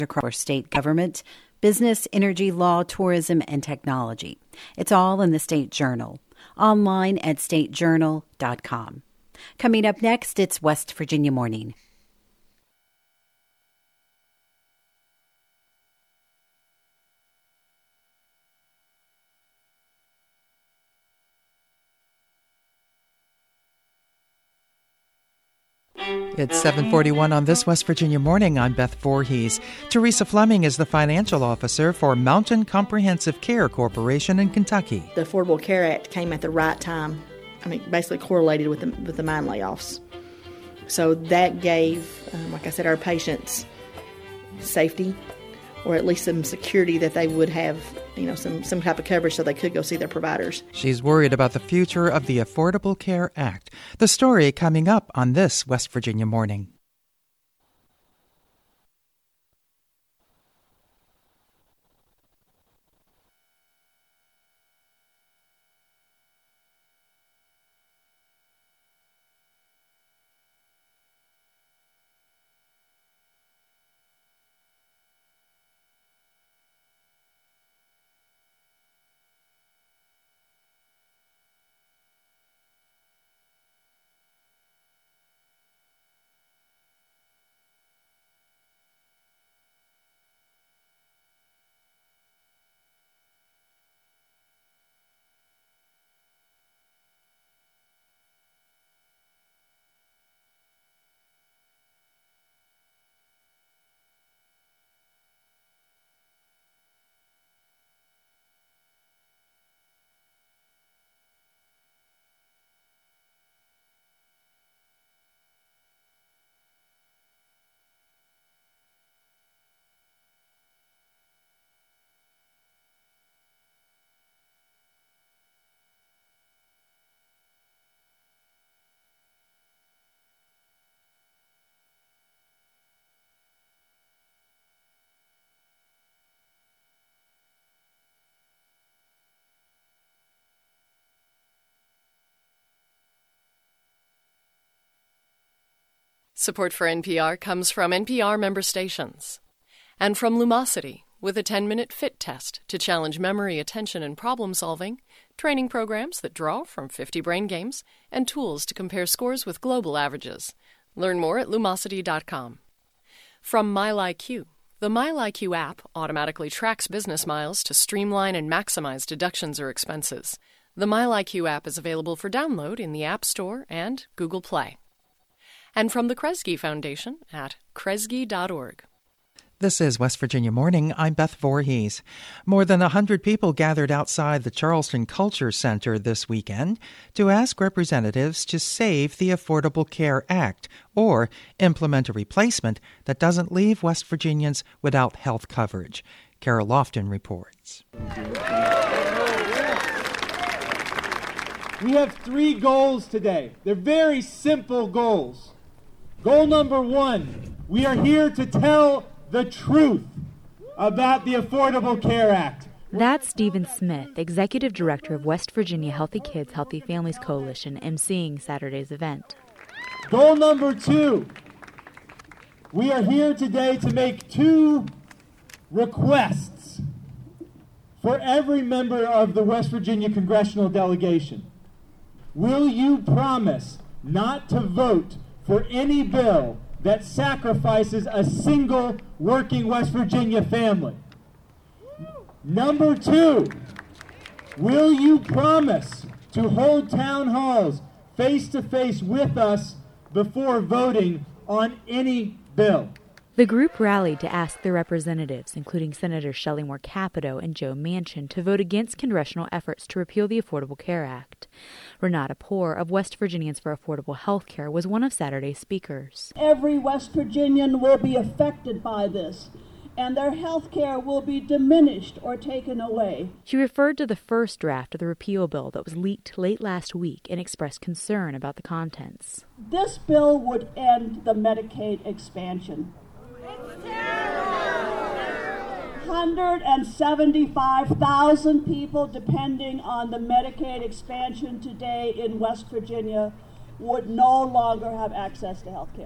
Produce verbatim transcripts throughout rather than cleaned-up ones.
across state government, business, energy, law, tourism, and technology. It's all in the State Journal, online at state journal dot com. Coming up next, it's West Virginia Morning. It's seven forty-one on this West Virginia Morning. I'm Beth Voorhees. Teresa Fleming is the financial officer for Mountain Comprehensive Care Corporation in Kentucky. The Affordable Care Act came at the right time. I mean, basically correlated with the, with the mine layoffs. So that gave, um, like I said, our patients safety, or at least some security that they would have, you know, some, some type of coverage so they could go see their providers. She's worried about the future of the Affordable Care Act. The story coming up on this West Virginia Morning. Support for N P R comes from N P R member stations and from Lumosity, with a ten-minute fit test to challenge memory, attention, and problem-solving, training programs that draw from fifty brain games, and tools to compare scores with global averages. Learn more at lumosity dot com. From MileIQ, the MileIQ app automatically tracks business miles to streamline and maximize deductions or expenses. The MileIQ app is available for download in the App Store and Google Play. And from the Kresge Foundation at kresge dot org. This is West Virginia Morning. I'm Beth Voorhees. More than one hundred people gathered outside the Charleston Culture Center this weekend to ask representatives to save the Affordable Care Act or implement a replacement that doesn't leave West Virginians without health coverage. Carol Lofton reports. We have three goals today. They're very simple goals. Goal number one, we are here to tell the truth about the Affordable Care Act. That's Stephen Smith, Executive Director of West Virginia Healthy Kids, Healthy Families Coalition, emceeing Saturday's event. Goal number two, we are here today to make two requests for every member of the West Virginia congressional delegation. Will you promise not to vote for any bill that sacrifices a single working West Virginia family? Number two, will you promise to hold town halls face-to-face with us before voting on any bill? The group rallied to ask their representatives, including Senators Shelley Moore Capito and Joe Manchin, to vote against congressional efforts to repeal the Affordable Care Act. Renata Poore of West Virginians for Affordable Health Care was one of Saturday's speakers. Every West Virginian will be affected by this, and their health care will be diminished or taken away. She referred to the first draft of the repeal bill that was leaked late last week and expressed concern about the contents. This bill would end the Medicaid expansion. one hundred seventy-five thousand people depending on the Medicaid expansion today in West Virginia would no longer have access to health care.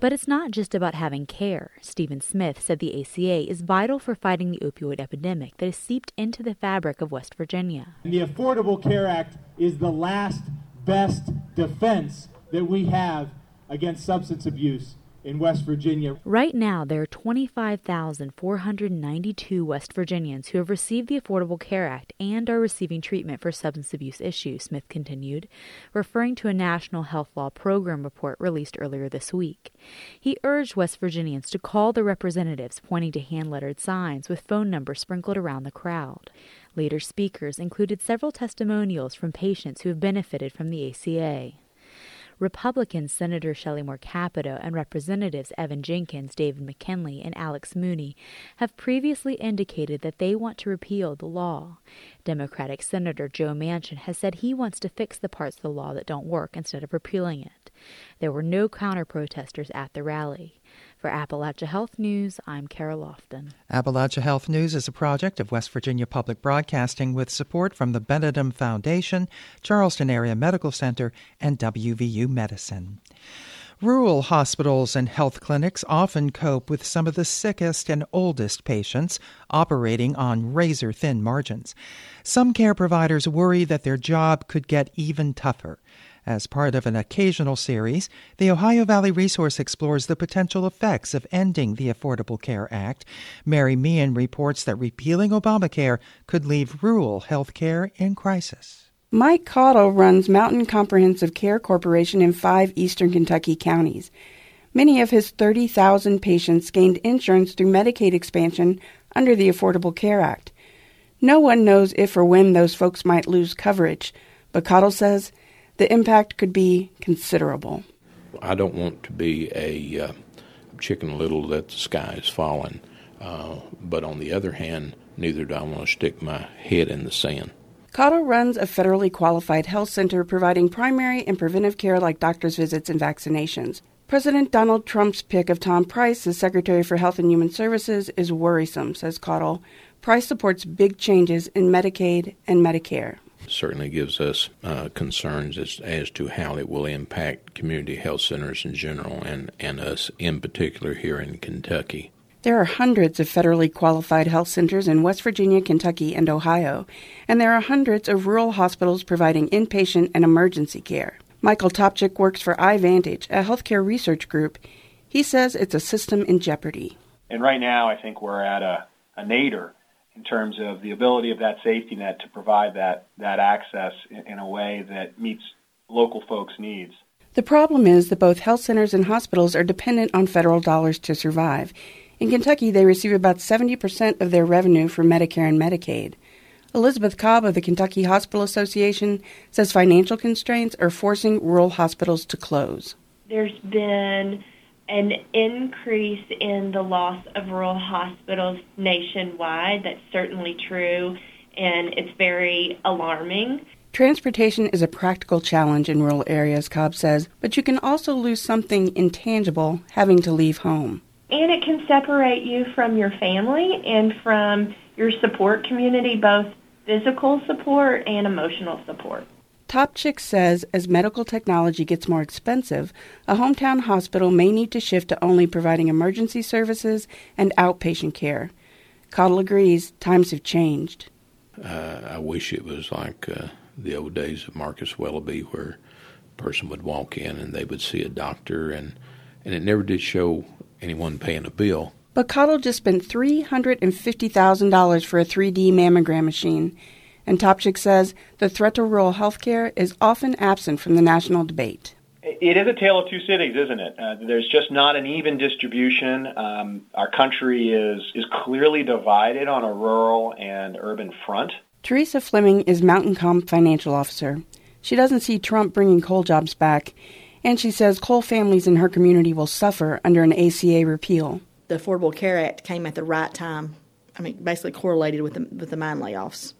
But it's not just about having care. Stephen Smith said the A C A is vital for fighting the opioid epidemic that is seeped into the fabric of West Virginia. And the Affordable Care Act is the last best defense that we have against substance abuse in West Virginia. Right now, there are twenty-five thousand four hundred ninety-two West Virginians who have received the Affordable Care Act and are receiving treatment for substance abuse issues, Smith continued, referring to a National Health Law Program report released earlier this week. He urged West Virginians to call their representatives, pointing to hand-lettered signs with phone numbers sprinkled around the crowd. Later speakers included several testimonials from patients who have benefited from the A C A. Republicans Senator Shelley Moore Capito and Representatives Evan Jenkins, David McKinley, and Alex Mooney have previously indicated that they want to repeal the law. Democratic Senator Joe Manchin has said he wants to fix the parts of the law that don't work instead of repealing it. There were no counter-protesters at the rally. For Appalachia Health News, I'm Kara Lofton. Appalachia Health News is a project of West Virginia Public Broadcasting with support from the Benedum Foundation, Charleston Area Medical Center, and W V U Medicine. Rural hospitals and health clinics often cope with some of the sickest and oldest patients, operating on razor-thin margins. Some care providers worry that their job could get even tougher. As part of an occasional series, the Ohio Valley Resource explores the potential effects of ending the Affordable Care Act. Mary Meehan reports that repealing Obamacare could leave rural health care in crisis. Mike Caudill runs Mountain Comprehensive Care Corporation in five eastern Kentucky counties. Many of his thirty thousand patients gained insurance through Medicaid expansion under the Affordable Care Act. No one knows if or when those folks might lose coverage, but Caudill says the impact could be considerable. I don't want to be a uh, chicken little that the sky is falling, uh, but on the other hand, neither do I want to stick my head in the sand. Caudill runs a federally qualified health center providing primary and preventive care like doctor's visits and vaccinations. President Donald Trump's pick of Tom Price as Secretary for Health and Human Services is worrisome, says Caudill. Price supports big changes in Medicaid and Medicare. Certainly gives us uh, concerns as, as to how it will impact community health centers in general and, and us in particular here in Kentucky. There are hundreds of federally qualified health centers in West Virginia, Kentucky, and Ohio, and there are hundreds of rural hospitals providing inpatient and emergency care. Michael Topchick works for iVantage, a healthcare research group. He says it's a system in jeopardy. And right now I think we're at a, a nadir in terms of the ability of that safety net to provide that, that access in, in a way that meets local folks' needs. The problem is that both health centers and hospitals are dependent on federal dollars to survive. In Kentucky, they receive about seventy percent of their revenue from Medicare and Medicaid. Elizabeth Cobb of the Kentucky Hospital Association says financial constraints are forcing rural hospitals to close. There's been an increase in the loss of rural hospitals nationwide. That's certainly true, and it's very alarming. Transportation is a practical challenge in rural areas, Cobb says, but you can also lose something intangible having to leave home. And it can separate you from your family and from your support community, both physical support and emotional support. Topchick says as medical technology gets more expensive, a hometown hospital may need to shift to only providing emergency services and outpatient care. Caudill agrees times have changed. Uh, I wish it was like uh, the old days of Marcus Welleby, where a person would walk in and they would see a doctor, and, and it never did show anyone paying a bill. But Caudill just spent three hundred fifty thousand dollars for a three D mammogram machine. And Topchick says the threat to rural health care is often absent from the national debate. It is a tale of two cities, isn't it? Uh, there's just not an even distribution. Um, our country is, is clearly divided on a rural and urban front. Teresa Fleming is Mountain Comp financial officer. She doesn't see Trump bringing coal jobs back, and she says coal families in her community will suffer under an A C A repeal. The Affordable Care Act came at the right time. I mean, basically correlated with the, with the mine layoffs.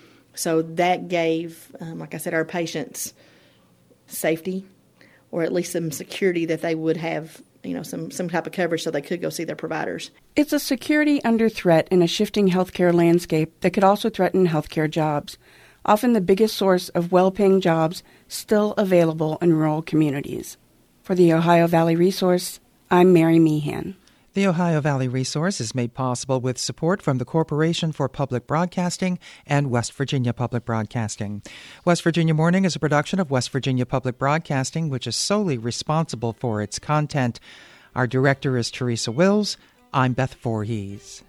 So that gave, um, like I said, our patients safety, or at least some security that they would have, you know, some, some type of coverage so they could go see their providers. It's a security under threat in a shifting healthcare landscape that could also threaten healthcare jobs, often the biggest source of well-paying jobs still available in rural communities. For the Ohio Valley Resource, I'm Mary Meehan. The Ohio Valley Resource is made possible with support from the Corporation for Public Broadcasting and West Virginia Public Broadcasting. West Virginia Morning is a production of West Virginia Public Broadcasting, which is solely responsible for its content. Our director is Teresa Wills. I'm Beth Voorhees.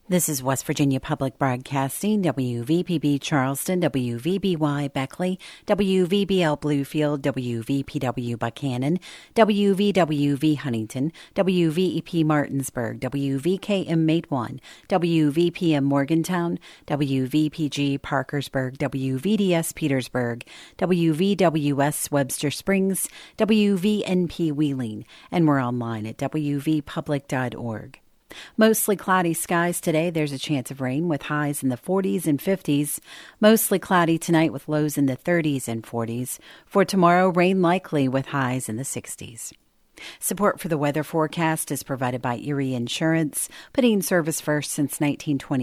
This is West Virginia Public Broadcasting, W V P B Charleston, W V B Y Beckley, W V B L Bluefield, W V P W Buchanan, W V W V Huntington, W V E P Martinsburg, W V K M Matewan, W V P M Morgantown, W V P G Parkersburg, W V D S Petersburg, W V W S Webster Springs, W V N P Wheeling, and we're online at w v public dot org. Mostly cloudy skies today. There's a chance of rain with highs in the forties and fifties. Mostly cloudy tonight with lows in the thirties and forties. For tomorrow, rain likely with highs in the sixties. Support for the weather forecast is provided by Erie Insurance, putting service first since nineteen twenty.